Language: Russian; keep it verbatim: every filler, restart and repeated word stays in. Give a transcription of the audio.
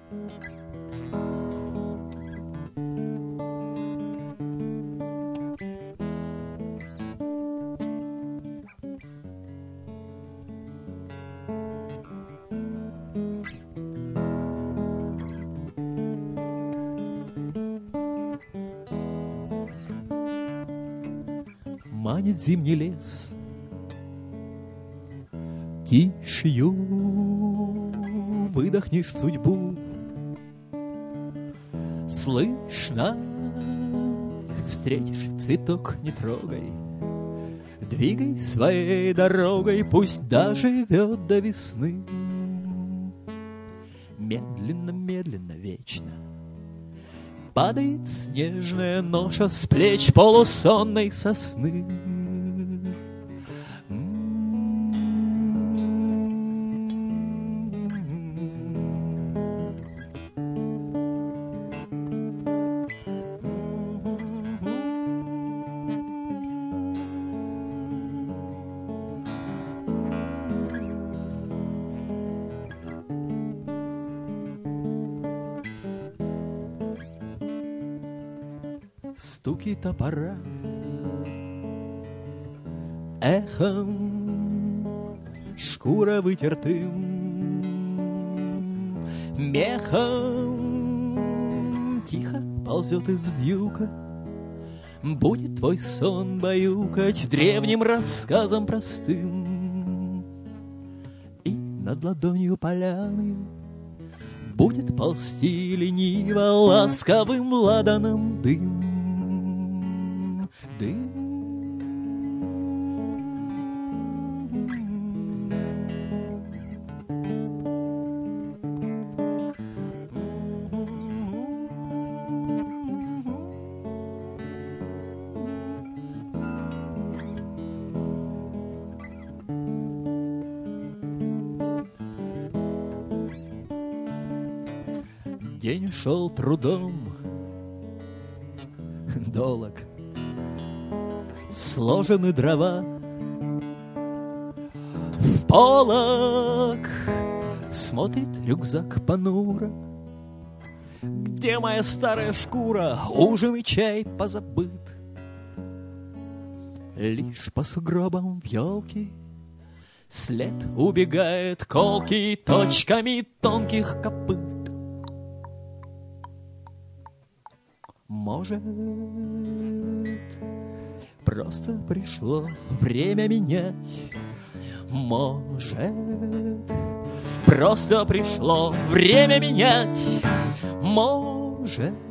Манит зимний лес кишью, выдохнешь судьбу. Слышно, встретишь цветок, не трогай, двигай своей дорогой, пусть доживет до весны. Медленно, медленно, вечно падает снежная ноша с плеч полусонной сосны. Стуки топора эхом, шкура вытертым мехом тихо ползет из вьюга. Будет твой сон баюкать древним рассказом простым, и над ладонью поляны будет ползти лениво ласковым ладаном дым. Дым. День шел трудом, долог, сложены дрова в полок, смотрит рюкзак понуро. Где моя старая шкура? Ужин и чай позабыт. Лишь по сугробам в елке след убегает колкий точками тонких копыт. Может, просто пришло время менять. Может, просто пришло время менять. Может,